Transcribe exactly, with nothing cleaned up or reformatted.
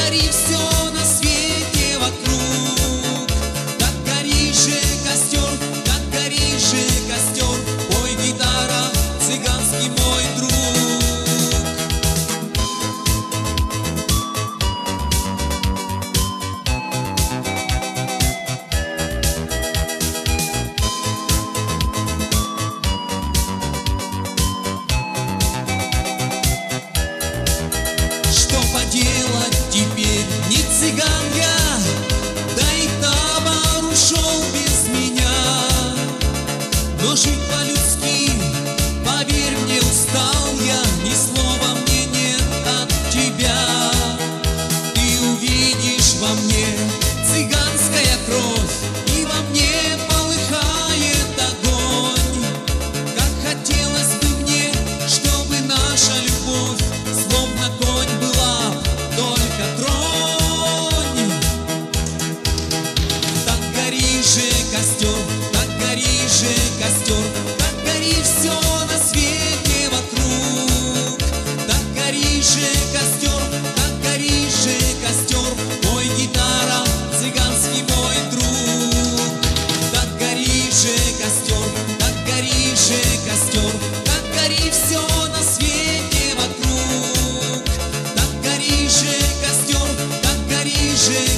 гори все на свете вокруг. Так гори же костер, так гори же костер, пой, гитара, цыганский мой друг. Делать теперь не цыган я, да и табор ушел без меня. Но жить по-людски, поверь мне, устал я, ни слова мне нет от тебя. Ты увидишь во мне цыганская кровь, и во мне полыхает огонь. Как хотелось бы мне, чтобы наша любовь словно конь была, только тронь. Так гори же костер, так гори же костер, так гори все на свете вокруг. Так гори же костер, так гори же костер, пой, гитара, цыганский мой друг. Так гори же костер, так гори же костер, так гори все на свете вокруг. Так гори же костер, так гори же